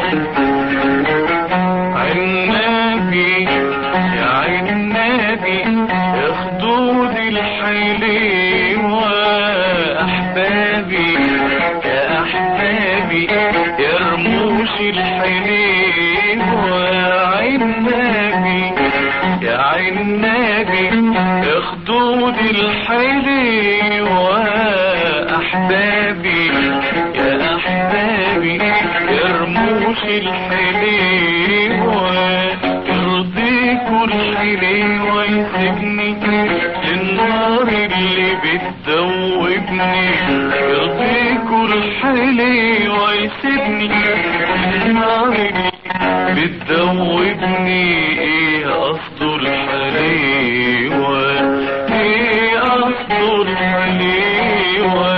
عنابي يا عنابي يا خدود الحليوة، أحبابي يا أحبابي يا رموش الحليوة. عنابي يا عنابي يا خدود الحليوة، أحبابي يا أحبابي يا رموش الحليوة. يرضيكوا الحليوة يسيبني للنار اللي بتدوبني، يرضيكوا الحليوة يسيبني للنار اللي بتدوبني. ايه قصد الحليوة؟ ايه قصد الحليوة؟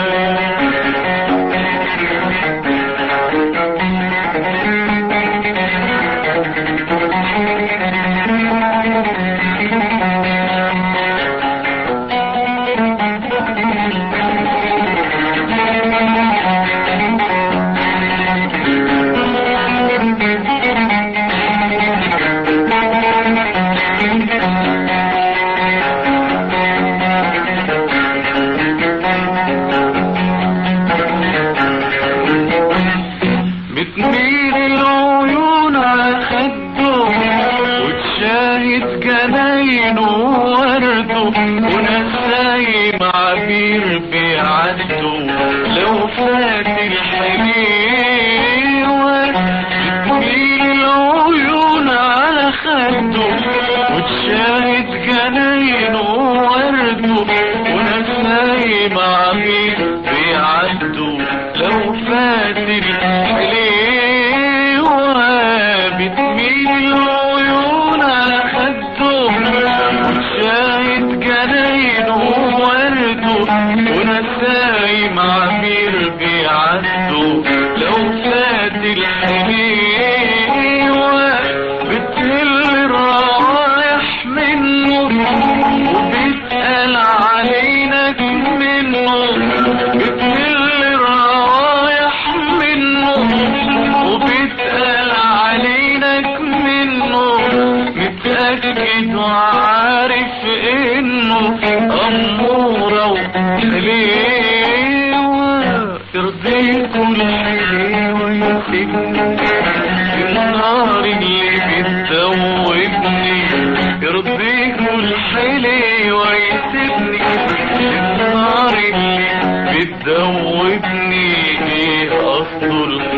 بتميل العيون على خده وتشاهد جناينه وورده، ونسايم عبير بيعدوا لو فات الحليوة. بتميل العيون على خده وتشاهد جناينه وورده، ونسايم عبير بيعدوا لو فات الحليوة. بتميل العيون على خده وتشاهد جناينه وورده، ونسايم عبير بيعدوا لو فات الحليوة. بتهل الروايح منه وبتقال علينك منه، بتهل الروايح منه وبتقال علينك منه. متأكد وعارف انه أمورة وحليوة. يرضيكوا الحليوة يسيبني النار اللي بتدوبني، يرضيكوا الحليوة يسيبني النار اللي بتدوبني. ايه قصد